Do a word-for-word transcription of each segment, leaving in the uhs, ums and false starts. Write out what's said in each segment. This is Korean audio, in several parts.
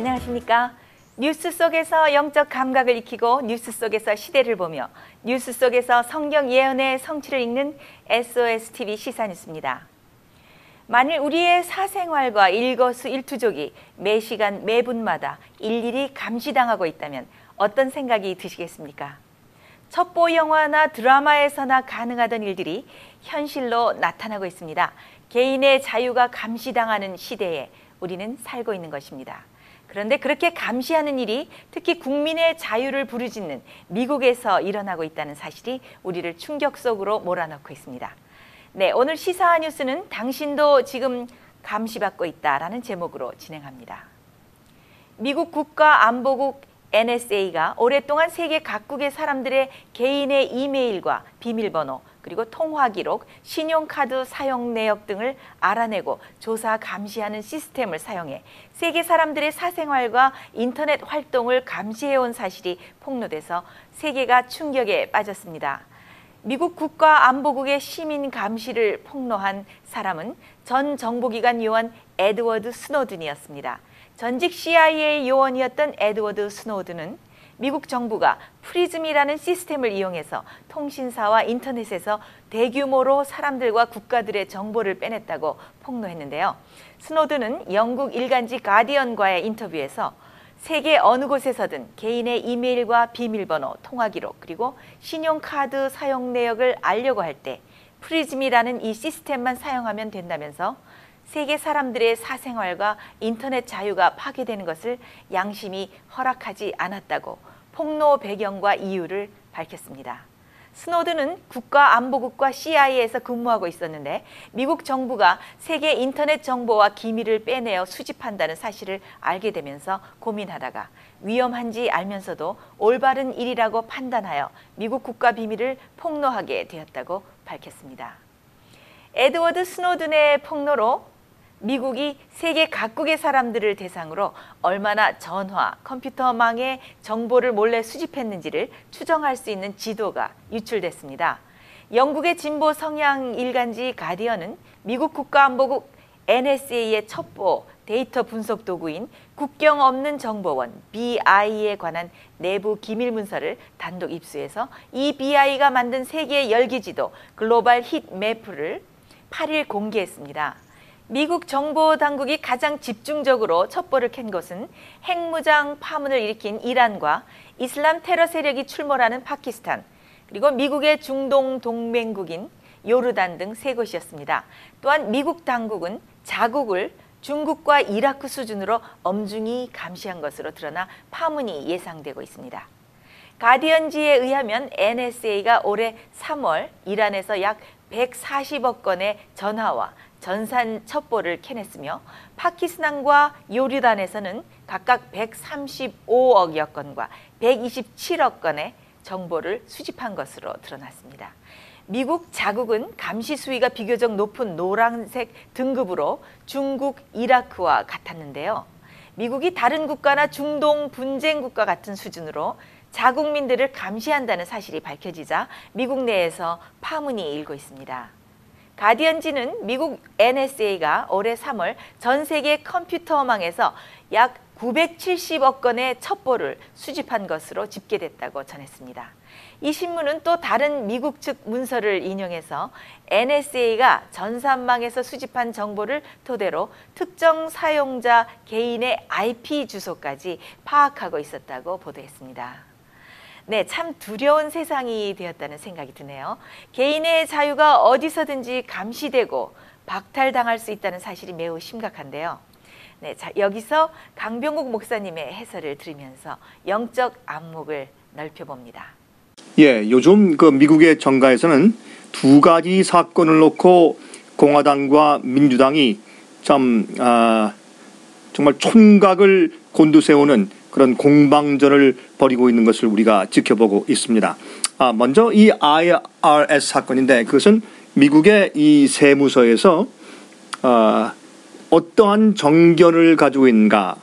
안녕하십니까? 뉴스 속에서 영적 감각을 익히고 뉴스 속에서 시대를 보며 뉴스 속에서 성경 예언의 성취를 읽는 에스오에스티비 시사뉴스입니다. 만일 우리의 사생활과 일거수일투족이 매 시간 매 분마다 일일이 감시당하고 있다면 어떤 생각이 드시겠습니까? 첩보 영화나 드라마에서나 가능하던 일들이 현실로 나타나고 있습니다. 개인의 자유가 감시당하는 시대에 우리는 살고 있는 것입니다. 그런데 그렇게 감시하는 일이 특히 국민의 자유를 부르짖는 미국에서 일어나고 있다는 사실이 우리를 충격 속으로 몰아넣고 있습니다. 네, 오늘 시사 뉴스는 당신도 지금 감시받고 있다라는 제목으로 진행합니다. 미국 국가안보국 엔에스에이가 오랫동안 세계 각국의 사람들의 개인의 이메일과 비밀번호, 그리고 통화 기록, 신용카드 사용 내역 등을 알아내고 조사 감시하는 시스템을 사용해 세계 사람들의 사생활과 인터넷 활동을 감시해온 사실이 폭로돼서 세계가 충격에 빠졌습니다. 미국 국가안보국의 시민 감시를 폭로한 사람은 전 정보기관 요원 에드워드 스노든이었습니다. 전직 씨아이에이 요원이었던 에드워드 스노든은 미국 정부가 프리즘이라는 시스템을 이용해서 통신사와 인터넷에서 대규모로 사람들과 국가들의 정보를 빼냈다고 폭로했는데요. 스노든은 영국 일간지 가디언과의 인터뷰에서 세계 어느 곳에서든 개인의 이메일과 비밀번호, 통화기록, 그리고 신용카드 사용 내역을 알려고 할 때 프리즘이라는 이 시스템만 사용하면 된다면서 세계 사람들의 사생활과 인터넷 자유가 파괴되는 것을 양심이 허락하지 않았다고 폭로 배경과 이유를 밝혔습니다. 스노든은 국가안보국과 씨아이에이에서 근무하고 있었는데 미국 정부가 세계 인터넷 정보와 기밀을 빼내어 수집한다는 사실을 알게 되면서 고민하다가 위험한지 알면서도 올바른 일이라고 판단하여 미국 국가 비밀을 폭로하게 되었다고 밝혔습니다. 에드워드 스노든의 폭로로 미국이 세계 각국의 사람들을 대상으로 얼마나 전화, 컴퓨터망의 정보를 몰래 수집했는지를 추정할 수 있는 지도가 유출됐습니다. 영국의 진보 성향 일간지 가디언은 미국 국가안보국 엔에스에이의 첩보 데이터 분석 도구인 국경 없는 정보원 비아이에 관한 내부 기밀 문서를 단독 입수해서 이 비아이가 만든 세계 열기지도 글로벌 히트맵을 팔 일 공개했습니다. 미국 정보당국이 가장 집중적으로 첩보를 캔 곳은 핵무장 파문을 일으킨 이란과 이슬람 테러 세력이 출몰하는 파키스탄, 그리고 미국의 중동 동맹국인 요르단 등 세 곳이었습니다. 또한 미국 당국은 자국을 중국과 이라크 수준으로 엄중히 감시한 것으로 드러나 파문이 예상되고 있습니다. 가디언지에 의하면 엔에스에이가 올해 삼월 이란에서 약 백사십억 건의 전화와 전산 첩보를 캐냈으며 파키스탄과 요르단에서는 각각 백삼십오억여 건과 백이십칠억 건의 정보를 수집한 것으로 드러났습니다. 미국 자국은 감시 수위가 비교적 높은 노란색 등급으로 중국, 이라크와 같았는데요. 미국이 다른 국가나 중동 분쟁 국가 같은 수준으로 자국민들을 감시한다는 사실이 밝혀지자 미국 내에서 파문이 일고 있습니다. 가디언지는 미국 엔에스에이가 올해 삼월 전 세계 컴퓨터망에서 약 구백칠십억 건의 첩보를 수집한 것으로 집계됐다고 전했습니다. 이 신문은 또 다른 미국 측 문서를 인용해서 엔에스에이가 전산망에서 수집한 정보를 토대로 특정 사용자 개인의 아이피 주소까지 파악하고 있었다고 보도했습니다. 네, 참 두려운 세상이 되었다는 생각이 드네요. 개인의 자유가 어디서든지 감시되고 박탈당할 수 있다는 사실이 매우 심각한데요. 네, 자, 여기서 강병국 목사님의 해설을 들으면서 영적 안목을 넓혀봅니다. 예, 요즘 그 미국의 정가에서는 두 가지 사건을 놓고 공화당과 민주당이 참 아, 정말 촌각을 곤두세우는 그런 공방전을 벌이고 있는 것을 우리가 지켜보고 있습니다. 아, 먼저 이 아이아르에스 사건인데 그것은 미국의 이 세무서에서 어, 어떠한 정견을 가지고 있는가,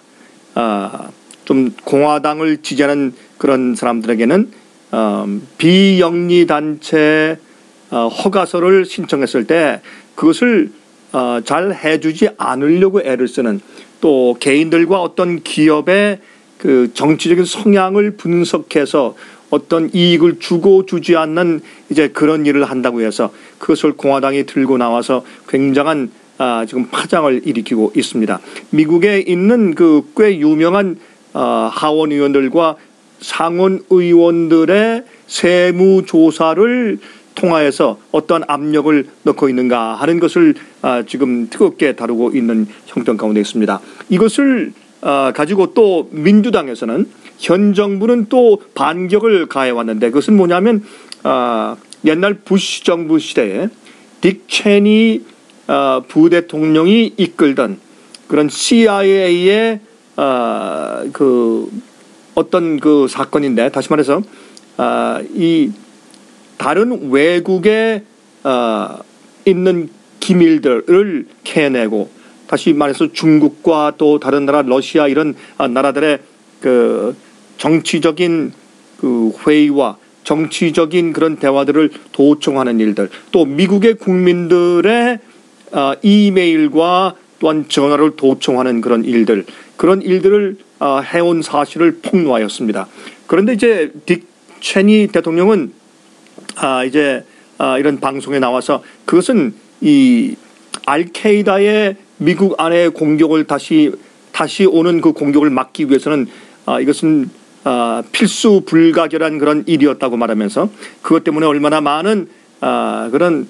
어, 좀 공화당을 지지하는 그런 사람들에게는 어, 비영리 단체 어, 허가서를 신청했을 때 그것을 어, 잘 해주지 않으려고 애를 쓰는, 또 개인들과 어떤 기업의 그 정치적인 성향을 분석해서 어떤 이익을 주고 주지 않는 이제 그런 일을 한다고 해서 그것을 공화당이 들고 나와서 굉장한 아, 지금 파장을 일으키고 있습니다. 미국에 있는 그 꽤 유명한 어, 하원 의원들과 상원 의원들의 세무 조사를 통하여서 어떤 압력을 넣고 있는가 하는 것을 아, 지금 뜨겁게 다루고 있는 형편 가운데 있습니다. 이것을 아, 가지고 또 민주당에서는 현 정부는 또 반격을 가해왔는데, 그것은 뭐냐면 아, 옛날 부시 정부 시대에 딕 체니 아, 부대통령이 이끌던 그런 씨아이에이의 아, 그 어떤 그 사건인데, 다시 말해서 아, 이 다른 외국에 어, 있는 기밀들을 캐내고, 다시 말해서 중국과 또 다른 나라 러시아 이런 나라들의 그 정치적인 그 회의와 정치적인 그런 대화들을 도청하는 일들, 또 미국의 국민들의 어, 이메일과 또한 전화를 도청하는 그런 일들, 그런 일들을 어, 해온 사실을 폭로하였습니다. 그런데 이제 딕 체니 대통령은 아, 이제 아, 이런 방송에 나와서 그것은 이 알케이다의 미국 안의 공격을 다시 다시 오는 그 공격을 막기 위해서는 아, 이것은 아, 필수 불가결한 그런 일이었다고 말하면서 그것 때문에 얼마나 많은 아, 그런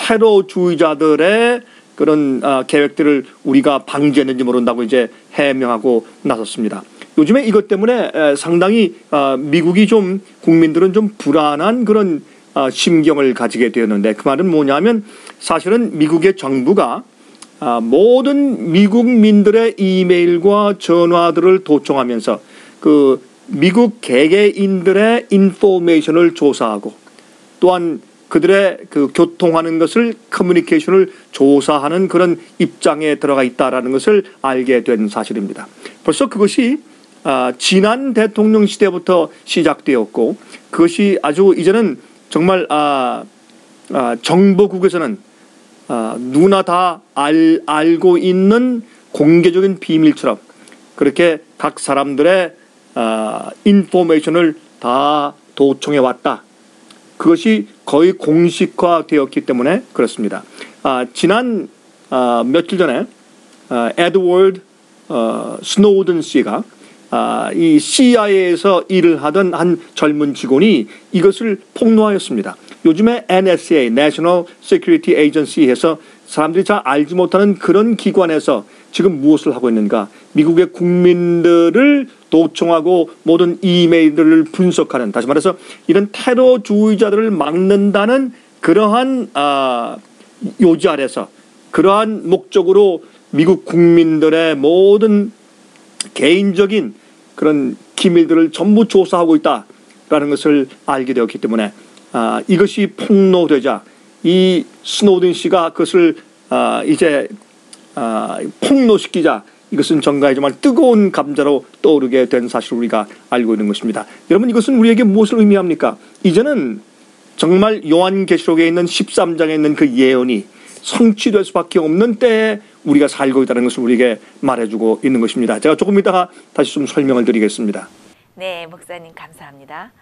테러주의자들의 그런 아, 계획들을 우리가 방지했는지 모른다고 이제 해명하고 나섰습니다. 요즘에 이것 때문에 에, 상당히 아, 미국이 좀 국민들은 좀 불안한 그런 아, 심경을 가지게 되었는데, 그 말은 뭐냐면 사실은 미국의 정부가 아, 모든 미국민들의 이메일과 전화들을 도청하면서 그 미국 개개인들의 인포메이션을 조사하고, 또한 그들의 그 교통하는 것을 커뮤니케이션을 조사하는 그런 입장에 들어가 있다라는 것을 알게 된 사실입니다. 벌써 그것이 아, 지난 대통령 시대부터 시작되었고, 그것이 아주 이제는 정말 아, 아, 정보국에서는 아, 누구나 다 알, 알고 있는 공개적인 비밀처럼 그렇게 각 사람들의 아, 인포메이션을 다 도청해 왔다. 그것이 거의 공식화되었기 때문에 그렇습니다. 아, 지난 아, 며칠 전에 아, 에드워드 어, 스노우든 씨가 아, 이 씨아이에이에서 일을 하던 한 젊은 직원이 이것을 폭로하였습니다. 요즘에 엔에스에이, National Security Agency에서 사람들이 잘 알지 못하는 그런 기관에서 지금 무엇을 하고 있는가? 미국의 국민들을 도청하고 모든 이메일들을 분석하는, 다시 말해서 이런 테러주의자들을 막는다는 그러한 아, 요지 아래서 그러한 목적으로 미국 국민들의 모든 개인적인 그런 기밀들을 전부 조사하고 있다라는 것을 알게 되었기 때문에 아, 이것이 폭로되자 이 스노든 씨가 그것을 아, 이제 아, 폭로시키자 이것은 정가에 정말 뜨거운 감자로 떠오르게 된 사실을 우리가 알고 있는 것입니다. 여러분, 이것은 우리에게 무엇을 의미합니까? 이제는 정말 요한계시록에 있는 십삼 장에 있는 그 예언이 성취될 수밖에 없는 때에 우리가 살고 있다는 것을 우리에게 말해주고 있는 것입니다. 제가 조금 이따가 다시 좀 설명을 드리겠습니다. 네, 목사님 감사합니다.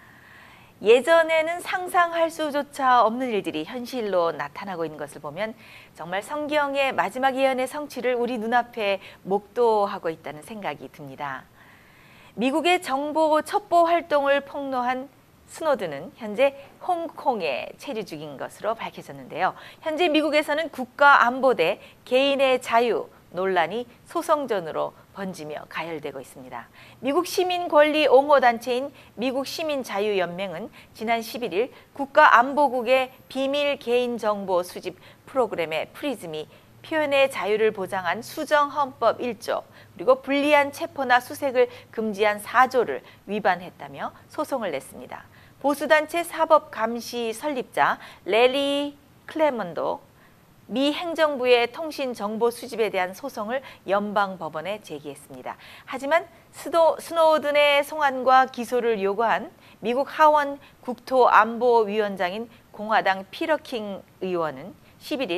예전에는 상상할 수조차 없는 일들이 현실로 나타나고 있는 것을 보면 정말 성경의 마지막 예언의 성취를 우리 눈앞에 목도하고 있다는 생각이 듭니다. 미국의 정보 첩보 활동을 폭로한 스노든은 현재 홍콩에 체류 중인 것으로 밝혀졌는데요. 현재 미국에서는 국가안보대 개인의 자유 논란이 소송전으로 번지며 가열되고 있습니다. 미국 시민권리 옹호단체인 미국시민자유연맹은 지난 십일 일 국가안보국의 비밀 개인정보 수집 프로그램의 프리즘이 표현의 자유를 보장한 수정헌법 일 조 그리고 불리한 체포나 수색을 금지한 사 조를 위반했다며 소송을 냈습니다. 보수단체 사법감시 설립자 래리 클레먼도 미 행정부의 통신 정보 수집에 대한 소송을 연방법원에 제기했습니다. 하지만 스노, 스노든의 송환과 기소를 요구한 미국 하원 국토안보위원장인 공화당 피터 킹 의원은 십일 일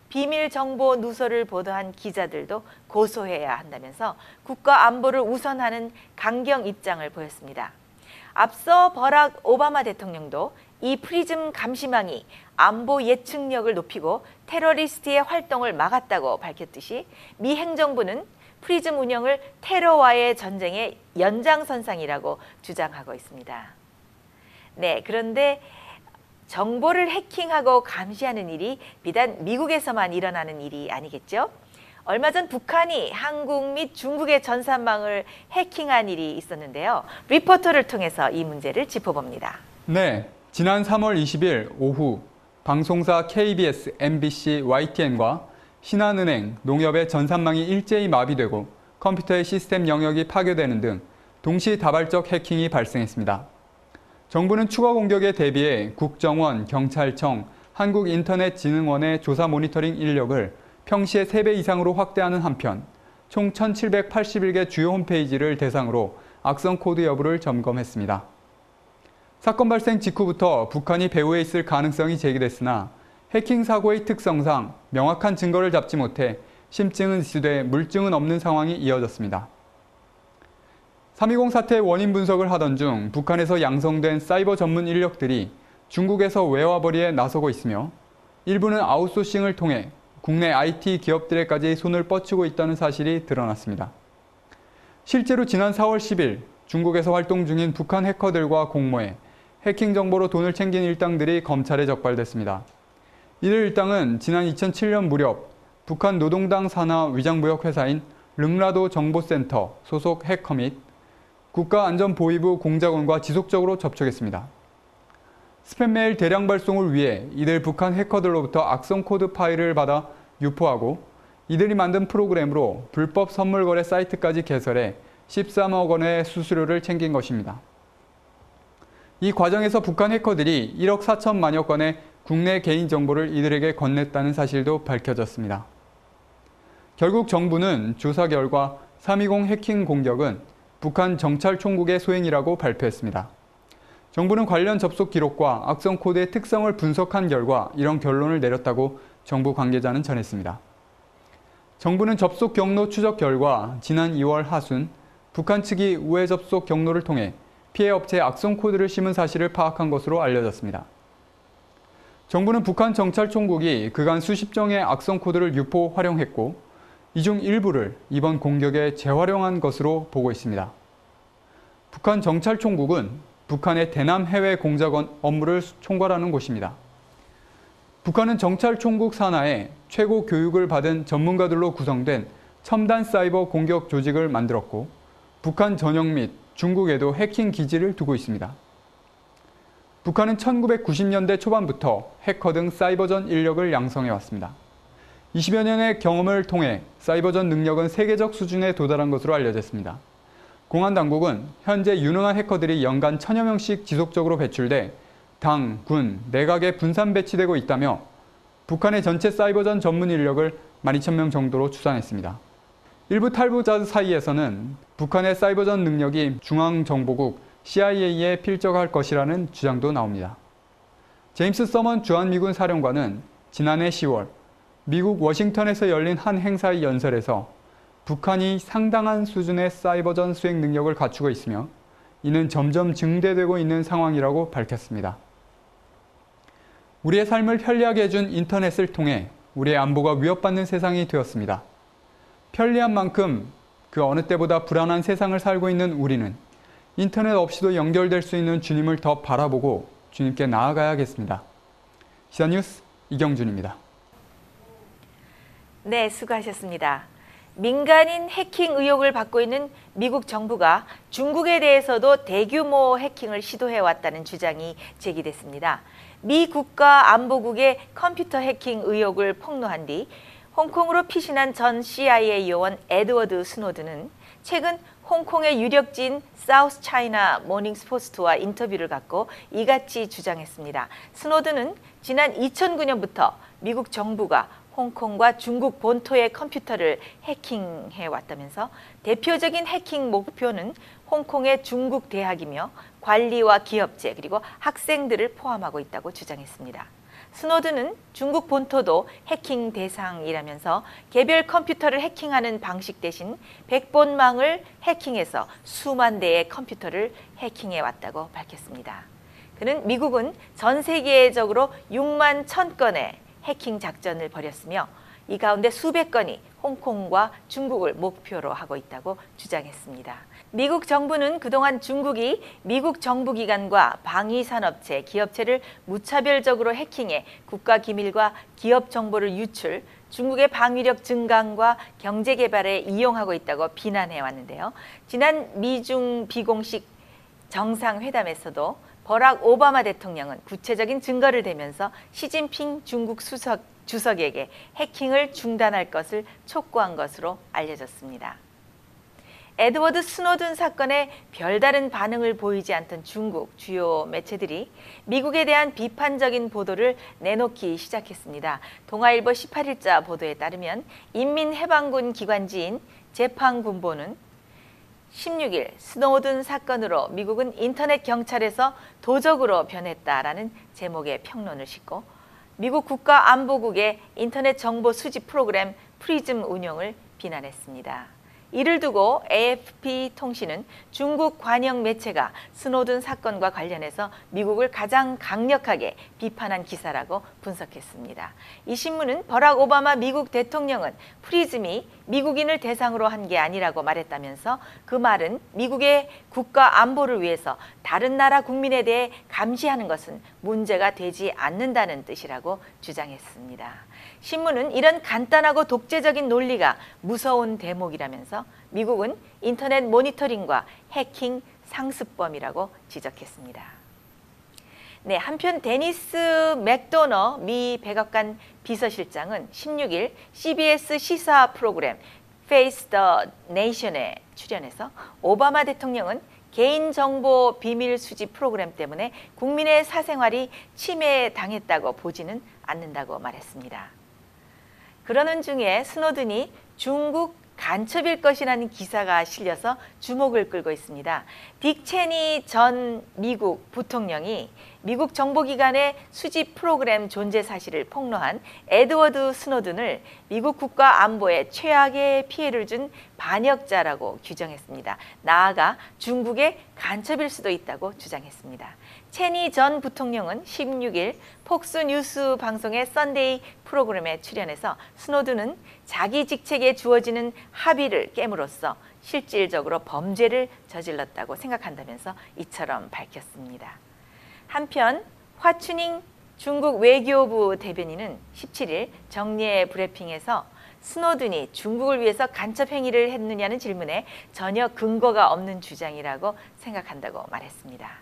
비밀 정보 누설을 보도한 기자들도 고소해야 한다면서 국가 안보를 우선하는 강경 입장을 보였습니다. 앞서 버락 오바마 대통령도 이 프리즘 감시망이 안보 예측력을 높이고 테러리스트의 활동을 막았다고 밝혔듯이 미 행정부는 프리즘 운영을 테러와의 전쟁의 연장선상이라고 주장하고 있습니다. 네, 그런데 정보를 해킹하고 감시하는 일이 비단 미국에서만 일어나는 일이 아니겠죠? 얼마 전 북한이 한국 및 중국의 전산망을 해킹한 일이 있었는데요. 리포터를 통해서 이 문제를 짚어봅니다. 네, 지난 삼월 이십일 오후 방송사 케이비에스, 엠비씨, 와이티엔과 신한은행, 농협의 전산망이 일제히 마비되고 컴퓨터의 시스템 영역이 파괴되는 등 동시다발적 해킹이 발생했습니다. 정부는 추가 공격에 대비해 국정원, 경찰청, 한국인터넷진흥원의 조사 모니터링 인력을 평시의 세 배 이상으로 확대하는 한편 총 천칠백팔십일 개 주요 홈페이지를 대상으로 악성 코드 여부를 점검했습니다. 사건 발생 직후부터 북한이 배후에 있을 가능성이 제기됐으나 해킹 사고의 특성상 명확한 증거를 잡지 못해 심증은 이수돼 물증은 없는 상황이 이어졌습니다. 삼이공 사태의 원인 분석을 하던 중 북한에서 양성된 사이버 전문 인력들이 중국에서 외화벌이에 나서고 있으며 일부는 아웃소싱을 통해 국내 아이티 기업들에까지 손을 뻗치고 있다는 사실이 드러났습니다. 실제로 지난 사월 십일 중국에서 활동 중인 북한 해커들과 공모해 해킹 정보로 돈을 챙긴 일당들이 검찰에 적발됐습니다. 이들 일당은 지난 이천칠 년 무렵 북한 노동당 산하 위장무역 회사인 릉라도 정보센터 소속 해커 및 국가안전보위부 공작원과 지속적으로 접촉했습니다. 스팸 메일 대량 발송을 위해 이들 북한 해커들로부터 악성 코드 파일을 받아 유포하고 이들이 만든 프로그램으로 불법 선물 거래 사이트까지 개설해 십삼억 원의 수수료를 챙긴 것입니다. 이 과정에서 북한 해커들이 일억 사천만여 건의 국내 개인정보를 이들에게 건넸다는 사실도 밝혀졌습니다. 결국 정부는 조사 결과 삼이공 해킹 공격은 북한 정찰총국의 소행이라고 발표했습니다. 정부는 관련 접속 기록과 악성 코드의 특성을 분석한 결과 이런 결론을 내렸다고 정부 관계자는 전했습니다. 정부는 접속 경로 추적 결과 지난 이월 하순 북한 측이 우회 접속 경로를 통해 피해 업체에 악성 코드를 심은 사실을 파악한 것으로 알려졌습니다. 정부는 북한 정찰총국이 그간 수십 정의 악성 코드를 유포 활용했고 이 중 일부를 이번 공격에 재활용한 것으로 보고 있습니다. 북한 정찰총국은 북한의 대남 해외 공작원 업무를 총괄하는 곳입니다. 북한은 정찰총국 산하에 최고 교육을 받은 전문가들로 구성된 첨단 사이버 공격 조직을 만들었고 북한 전역 및 중국에도 해킹 기지를 두고 있습니다. 북한은 천구백구십 년대 초반부터 해커 등 사이버전 인력을 양성해왔습니다. 이십여 년의 경험을 통해 사이버전 능력은 세계적 수준에 도달한 것으로 알려졌습니다. 공안당국은 현재 유능한 해커들이 연간 천여 명씩 지속적으로 배출돼 당, 군, 내각에 분산 배치되고 있다며 북한의 전체 사이버전 전문 인력을 만 이천 명 정도로 추산했습니다. 일부 탈북자 사이에서는 북한의 사이버전 능력이 중앙정보국 씨아이에이에 필적할 것이라는 주장도 나옵니다. 제임스 서먼 주한미군 사령관은 지난해 시월 미국 워싱턴에서 열린 한 행사의 연설에서 북한이 상당한 수준의 사이버전 수행 능력을 갖추고 있으며 이는 점점 증대되고 있는 상황이라고 밝혔습니다. 우리의 삶을 편리하게 해준 인터넷을 통해 우리의 안보가 위협받는 세상이 되었습니다. 편리한 만큼 그 어느 때보다 불안한 세상을 살고 있는 우리는 인터넷 없이도 연결될 수 있는 주님을 더 바라보고 주님께 나아가야겠습니다. 시사뉴스 이경준입니다. 네, 수고하셨습니다. 민간인 해킹 의혹을 받고 있는 미국 정부가 중국에 대해서도 대규모 해킹을 시도해왔다는 주장이 제기됐습니다. 미 국가안보국의 컴퓨터 해킹 의혹을 폭로한 뒤 홍콩으로 피신한 전 씨아이에이 요원 에드워드 스노든은 최근 홍콩의 유력지인 사우스 차이나 모닝포스트와 인터뷰를 갖고 이같이 주장했습니다. 스노든은 지난 이천구 년부터 미국 정부가 홍콩과 중국 본토의 컴퓨터를 해킹해 왔다면서 대표적인 해킹 목표는 홍콩의 중국 대학이며 관리와 기업체 그리고 학생들을 포함하고 있다고 주장했습니다. 스노든은 중국 본토도 해킹 대상이라면서 개별 컴퓨터를 해킹하는 방식 대신 백번망을 해킹해서 수만 대의 컴퓨터를 해킹해 왔다고 밝혔습니다. 그는 미국은 전 세계적으로 육만 천 건의 해킹 작전을 벌였으며 이 가운데 수백 건이 홍콩과 중국을 목표로 하고 있다고 주장했습니다. 미국 정부는 그동안 중국이 미국 정부기관과 방위산업체, 기업체를 무차별적으로 해킹해 국가기밀과 기업 정보를 유출, 중국의 방위력 증강과 경제 개발에 이용하고 있다고 비난해 왔는데요. 지난 미중 비공식 정상회담에서도 버락 오바마 대통령은 구체적인 증거를 대면서 시진핑 중국 수석, 주석에게 해킹을 중단할 것을 촉구한 것으로 알려졌습니다. 에드워드 스노든 사건에 별다른 반응을 보이지 않던 중국 주요 매체들이 미국에 대한 비판적인 보도를 내놓기 시작했습니다. 동아일보 십팔 일자 보도에 따르면 인민해방군 기관지인 재판군보는 십육 일 스노든 사건으로 미국은 인터넷 경찰에서 도적으로 변했다라는 제목의 평론을 싣고 미국 국가안보국의 인터넷 정보 수집 프로그램 프리즘 운용을 비난했습니다. 이를 두고 에이에프피 통신은 중국 관영 매체가 스노든 사건과 관련해서 미국을 가장 강력하게 비판한 기사라고 분석했습니다. 이 신문은 버락 오바마 미국 대통령은 프리즘이 미국인을 대상으로 한 게 아니라고 말했다면서 그 말은 미국의 국가 안보를 위해서 다른 나라 국민에 대해 감시하는 것은 문제가 되지 않는다는 뜻이라고 주장했습니다. 신문은 이런 간단하고 독재적인 논리가 무서운 대목이라면서 미국은 인터넷 모니터링과 해킹 상습범이라고 지적했습니다. 네, 한편 데니스 맥도너 미 백악관 비서실장은 십육 일 씨비에스 시사 프로그램 Face the Nation에 출연해서 오바마 대통령은 개인정보 비밀 수집 프로그램 때문에 국민의 사생활이 침해당했다고 보지는 않는다고 말했습니다. 그러는 중에 스노든이 중국 간첩일 것이라는 기사가 실려서 주목을 끌고 있습니다. 딕 체니 전 미국 부통령이 미국 정보기관의 수집 프로그램 존재 사실을 폭로한 에드워드 스노든을 미국 국가 안보에 최악의 피해를 준 반역자라고 규정했습니다. 나아가 중국의 간첩일 수도 있다고 주장했습니다. 체니 전 부통령은 십육 일 폭스 뉴스 방송의 썬데이 프로그램에 출연해서 스노든은 자기 직책에 주어지는 합의를 깨므로써 실질적으로 범죄를 저질렀다고 생각한다면서 이처럼 밝혔습니다. 한편 화춘잉 중국 외교부 대변인은 십칠 일 정례 브리핑에서 스노든이 중국을 위해서 간첩 행위를 했느냐는 질문에 전혀 근거가 없는 주장이라고 생각한다고 말했습니다.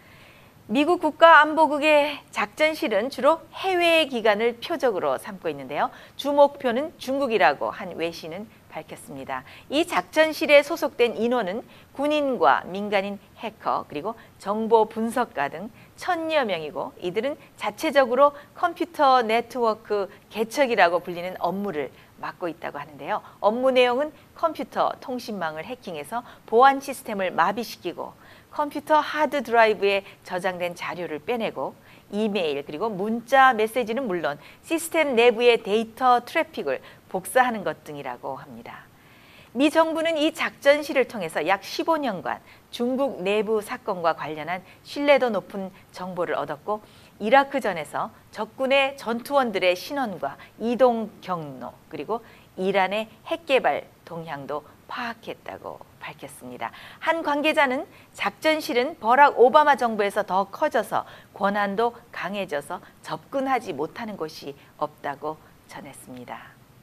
미국 국가안보국의 작전실은 주로 해외 기관을 표적으로 삼고 있는데요. 주 목표는 중국이라고 한 외신은 밝혔습니다. 이 작전실에 소속된 인원은 군인과 민간인 해커 그리고 정보 분석가 등 천여 명이고 이들은 자체적으로 컴퓨터 네트워크 개척이라고 불리는 업무를 맡고 있다고 하는데요. 업무 내용은 컴퓨터 통신망을 해킹해서 보안 시스템을 마비시키고 컴퓨터 하드 드라이브에 저장된 자료를 빼내고 이메일 그리고 문자 메시지는 물론 시스템 내부의 데이터 트래픽을 복사하는 것 등이라고 합니다. 미 정부는 이 작전실을 통해서 약 십오 년간 중국 내부 사건과 관련한 신뢰도 높은 정보를 얻었고 이라크전에서 적군의 전투원들의 신원과 이동 경로 그리고 이란의 핵개발 동향도 파악했다고 밝혔습니다. 한 관계자는 작전실은 버락 오바마 정부에서 더 커져서 권한도 강해져서 접근하지 못하는 곳이 없다고 전했습니다.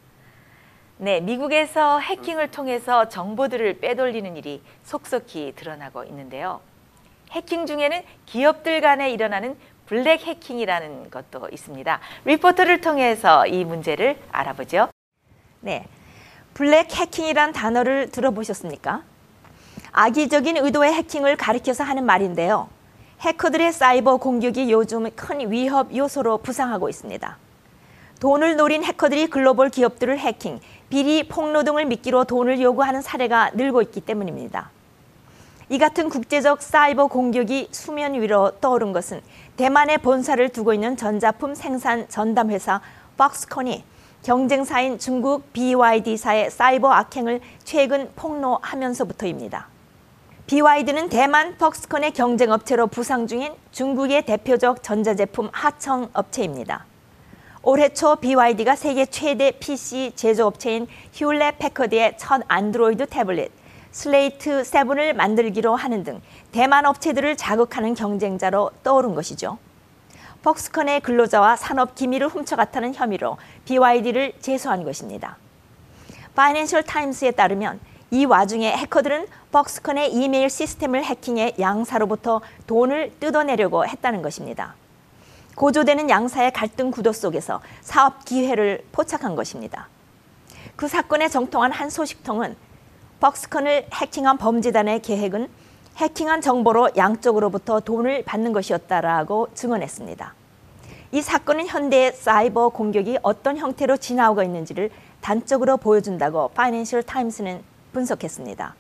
네, 미국에서 해킹을 통해서 정보들을 빼돌리는 일이 속속히 드러나고 있는데요. 해킹 중에는 기업들 간에 일어나는 블랙 해킹이라는 것도 있습니다. 리포터를 통해서 이 문제를 알아보죠. 네, 블랙 해킹이란 단어를 들어보셨습니까? 악의적인 의도의 해킹을 가리켜서 하는 말인데요. 해커들의 사이버 공격이 요즘 큰 위협 요소로 부상하고 있습니다. 돈을 노린 해커들이 글로벌 기업들을 해킹, 비리, 폭로 등을 미끼로 돈을 요구하는 사례가 늘고 있기 때문입니다. 이 같은 국제적 사이버 공격이 수면 위로 떠오른 것은 대만에 본사를 두고 있는 전자품 생산 전담 회사 폭스콘이 경쟁사인 중국 비와이디사의 사이버 악행을 최근 폭로하면서부터입니다. 비와이디는 대만 폭스콘의 경쟁업체로 부상 중인 중국의 대표적 전자제품 하청 업체입니다. 올해 초 비와이디가 세계 최대 피씨 제조업체인 휴렛 패커드의 첫 안드로이드 태블릿 슬레이트 세븐을 만들기로 하는 등 대만 업체들을 자극하는 경쟁자로 떠오른 것이죠. 폭스콘의 근로자와 산업 기밀을 훔쳐갔다는 혐의로 비와이디를 제소한 것입니다. 파이낸셜 타임스에 따르면 이 와중에 해커들은 폭스콘의 이메일 시스템을 해킹해 양사로부터 돈을 뜯어내려고 했다는 것입니다. 고조되는 양사의 갈등 구도 속에서 사업 기회를 포착한 것입니다. 그 사건에 정통한 한 소식통은 폭스콘을 해킹한 범죄단의 계획은 해킹한 정보로 양쪽으로부터 돈을 받는 것이었다라고 증언했습니다. 이 사건은 현대의 사이버 공격이 어떤 형태로 지나오고 있는지를 단적으로 보여준다고 파이낸셜 타임스는 분석했습니다.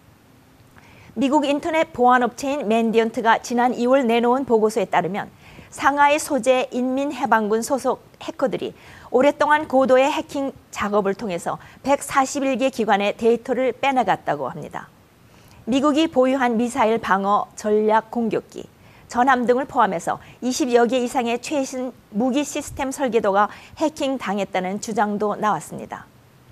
미국 인터넷 보안업체인 맨디언트가 지난 이월 내놓은 보고서에 따르면 상하이 소재 인민해방군 소속 해커들이 오랫동안 고도의 해킹 작업을 통해서 백사십일 개 기관의 데이터를 빼나갔다고 합니다. 미국이 보유한 미사일 방어 전략 공격기, 전함 등을 포함해서 이십여 개 이상의 최신 무기 시스템 설계도가 해킹당했다는 주장도 나왔습니다.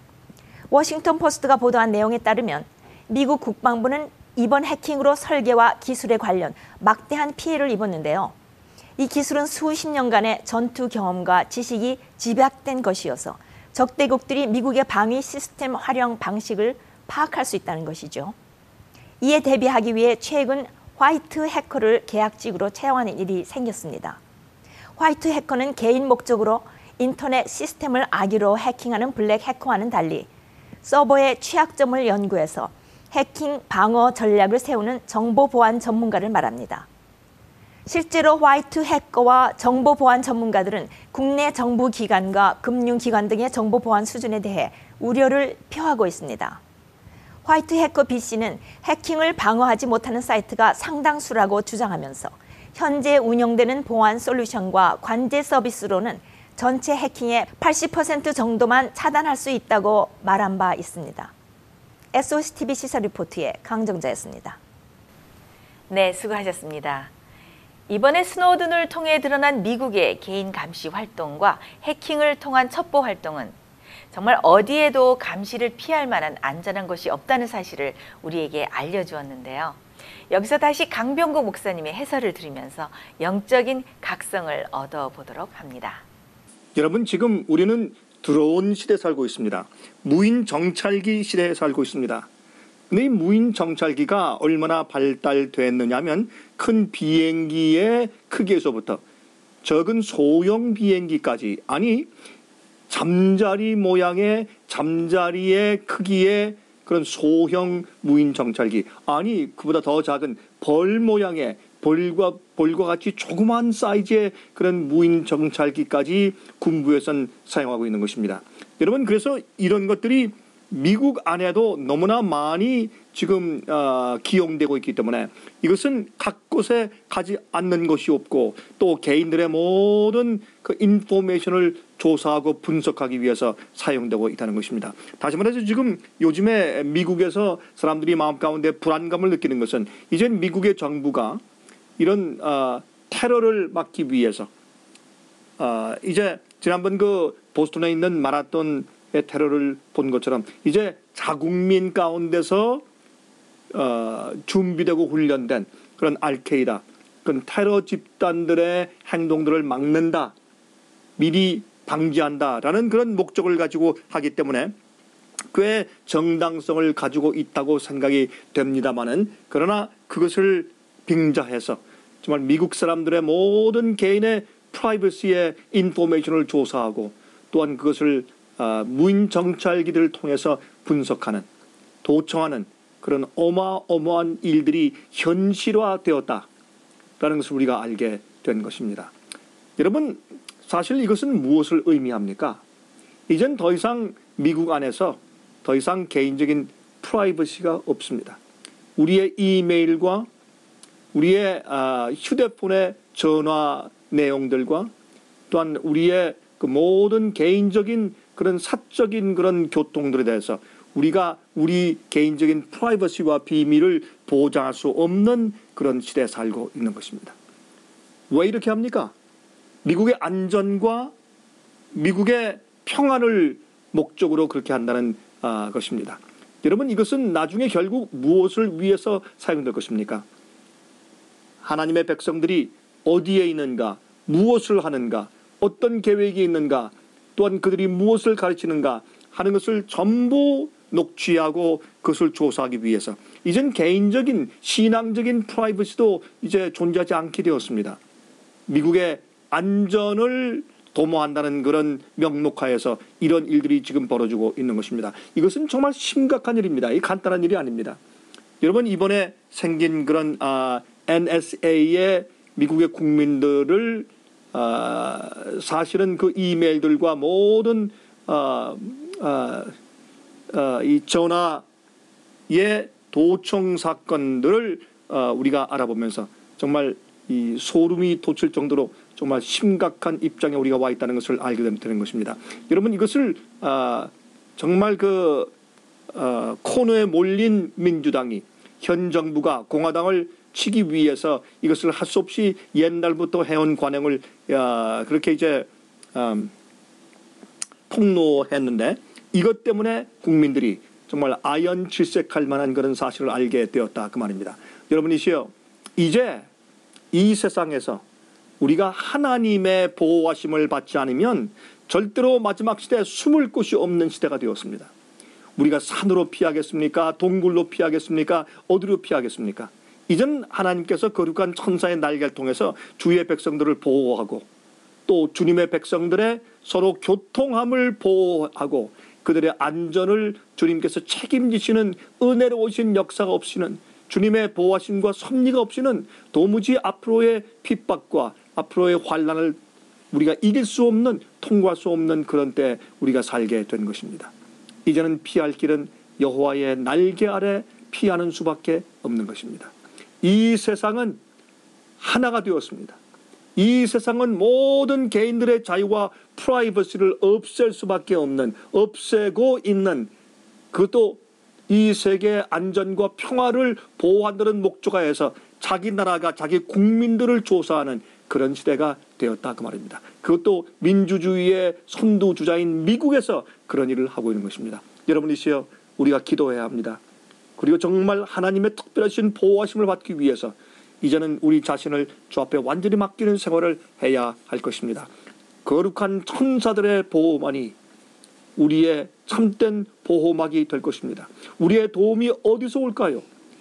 워싱턴 포스트가 보도한 내용에 따르면 미국 국방부는 이번 해킹으로 설계와 기술에 관련 막대한 피해를 입었는데요. 이 기술은 수십 년간의 전투 경험과 지식이 집약된 것이어서 적대국들이 미국의 방위 시스템 활용 방식을 파악할 수 있다는 것이죠. 이에 대비하기 위해 최근 화이트 해커를 계약직으로 채용하는 일이 생겼습니다. 화이트 해커는 개인 목적으로 인터넷 시스템을 악의로 해킹하는 블랙 해커와는 달리 서버의 취약점을 연구해서 해킹 방어 전략을 세우는 정보 보안 전문가를 말합니다. 실제로 화이트 해커와 정보 보안 전문가들은 국내 정부 기관과 금융기관 등의 정보 보안 수준에 대해 우려를 표하고 있습니다. 화이트 해커 B씨는 해킹을 방어하지 못하는 사이트가 상당수라고 주장하면서 현재 운영되는 보안 솔루션과 관제 서비스로는 전체 해킹의 팔십 퍼센트 정도만 차단할 수 있다고 말한 바 있습니다. 에스오에스티비 시사 리포트의 강정자였습니다. 네, 수고하셨습니다. 이번에 스노든을 통해 드러난 미국의 개인 감시 활동과 해킹을 통한 첩보 활동은 정말 어디에도 감시를 피할 만한 안전한 곳이 없다는 사실을 우리에게 알려주었는데요. 여기서 다시 강병국 목사님의 해설을 들으면서 영적인 각성을 얻어보도록 합니다. 여러분, 지금 우리는 드론 시대에 살고 있습니다. 무인 정찰기 시대에 살고 있습니다. 근데 이 무인 정찰기가 얼마나 발달됐느냐 하면 큰 비행기의 크기에서부터 적은 소형 비행기까지, 아니 잠자리 모양의 잠자리의 크기의 그런 소형 무인 정찰기, 아니 그보다 더 작은 벌 모양의 벌과 벌과 같이 조그만 사이즈의 그런 무인 정찰기까지 군부에선 사용하고 있는 것입니다. 여러분, 그래서 이런 것들이 미국 안에도 너무나 많이 지금 어, 기용되고 있기 때문에 이것은 각 곳에 가지 않는 것이 없고 또 개인들의 모든 그 인포메이션을 조사하고 분석하기 위해서 사용되고 있다는 것입니다. 다시 말해서 지금 요즘에 미국에서 사람들이 마음 가운데 불안감을 느끼는 것은 이제 미국의 정부가 이런 어, 테러를 막기 위해서 어, 이제 지난번 그 보스턴에 있는 마라톤 테러를 본 것처럼 이제 자국민 가운데서 어, 준비되고 훈련된 그런 알케이다, 그런 테러 집단들의 행동들을 막는다, 미리 방지한다라는 그런 목적을 가지고 하기 때문에 꽤 정당성을 가지고 있다고 생각이 됩니다마는, 그러나 그것을 빙자해서 정말 미국 사람들의 모든 개인의 프라이버시의 인포메이션을 조사하고 또한 그것을 어, 무인 정찰기들을 통해서 분석하는, 도청하는 그런 어마어마한 일들이 현실화되었다라는 것을 우리가 알게 된 것입니다. 여러분, 사실 이것은 무엇을 의미합니까? 이젠 더 이상 미국 안에서 더 이상 개인적인 프라이버시가 없습니다. 우리의 이메일과 우리의 아, 휴대폰의 전화 내용들과 또한 우리의 그 모든 개인적인 그런 사적인 그런 교통들에 대해서 우리가 우리 개인적인 프라이버시와 비밀을 보장할 수 없는 그런 시대에 살고 있는 것입니다. 왜 이렇게 합니까? 미국의 안전과 미국의 평안을 목적으로 그렇게 한다는 아, 것입니다. 여러분, 이것은 나중에 결국 무엇을 위해서 사용될 것입니까? 하나님의 백성들이 어디에 있는가, 무엇을 하는가, 어떤 계획이 있는가, 또한 그들이 무엇을 가르치는가 하는 것을 전부 녹취하고 그것을 조사하기 위해서 이젠 개인적인 신앙적인 프라이버시도 이제 존재하지 않게 되었습니다. 미국의 안전을 도모한다는 그런 명목하에서 이런 일들이 지금 벌어지고 있는 것입니다. 이것은 정말 심각한 일입니다. 이 간단한 일이 아닙니다. 여러분, 이번에 생긴 그런 아, 엔에스에이의 미국의 국민들을 아, 사실은 그 이메일들과 모든 아, 아, 아, 이 전화의 도청 사건들을 아, 우리가 알아보면서 정말 이 소름이 돋칠 정도로 정말 심각한 입장에 우리가 와 있다는 것을 알게 되는 것입니다. 여러분, 이것을 아, 정말 그 아, 코너에 몰린 민주당이 현 정부가 공화당을 치기 위해서 이것을 할 수 없이 옛날부터 해온 관행을 야, 그렇게 이제 음, 폭로했는데 이것 때문에 국민들이 정말 아연 질색할 만한 그런 사실을 알게 되었다 그 말입니다. 여러분이시여, 이제 이 세상에서 우리가 하나님의 보호하심을 받지 않으면 절대로 마지막 시대에 숨을 곳이 없는 시대가 되었습니다. 우리가 산으로 피하겠습니까? 동굴로 피하겠습니까? 어디로 피하겠습니까? 이젠 하나님께서 거룩한 천사의 날개를 통해서 주의 백성들을 보호하고 또 주님의 백성들의 서로 교통함을 보호하고 그들의 안전을 주님께서 책임지시는 은혜로우신 역사가 없이는 주님의 보호하심과 섭리가 없이는 도무지 앞으로의 핍박과 앞으로의 환난을 우리가 이길 수 없는, 통과할 수 없는 그런 때 우리가 살게 된 것입니다. 이제는 피할 길은 여호와의 날개 아래 피하는 수밖에 없는 것입니다. 이 세상은 하나가 되었습니다. 이 세상은 모든 개인들의 자유와 프라이버시를 없앨 수밖에 없는, 없애고 있는, 그것도 이 세계의 안전과 평화를 보호한다는 목적하에서 자기 나라가 자기 국민들을 조사하는 그런 시대가 되었다 그 말입니다. 그것도 민주주의의 선두주자인 미국에서 그런 일을 하고 있는 것입니다. 여러분이시여, 우리가 기도해야 합니다. 그리고 정말 하나님의 특별하신 보호하심을 받기 위해서 이제는 우리 자신을 주 앞에 완전히 맡기는 생활을 해야 할 것입니다. 거룩한 천사들의 보호만이 우리의 참된 보호막이 될 것입니다. 우리의 도움이 어디서 올까요?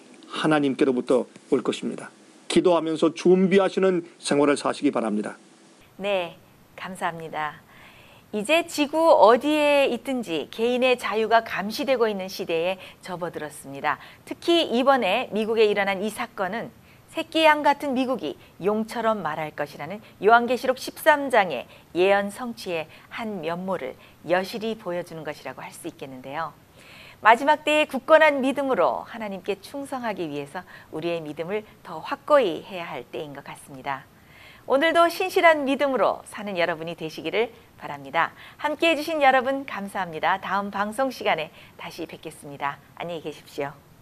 하나님께로부터 올 것입니다. 기도하면서 준비하시는 생활을 사시기 바랍니다. 네, 감사합니다. 이제 지구 어디에 있든지 개인의 자유가 감시되고 있는 시대에 접어들었습니다. 특히 이번에 미국에 일어난 이 사건은 새끼 양 같은 미국이 용처럼 말할 것이라는 요한계시록 십삼 장의 예언 성취의 한 면모를 여실히 보여주는 것이라고 할 수 있겠는데요. 마지막 때의 굳건한 믿음으로 하나님께 충성하기 위해서 우리의 믿음을 더 확고히 해야 할 때인 것 같습니다. 오늘도 신실한 믿음으로 사는 여러분이 되시기를 바랍니다. 함께해 주신 여러분 감사합니다. 다음 방송 시간에 다시 뵙겠습니다. 안녕히 계십시오.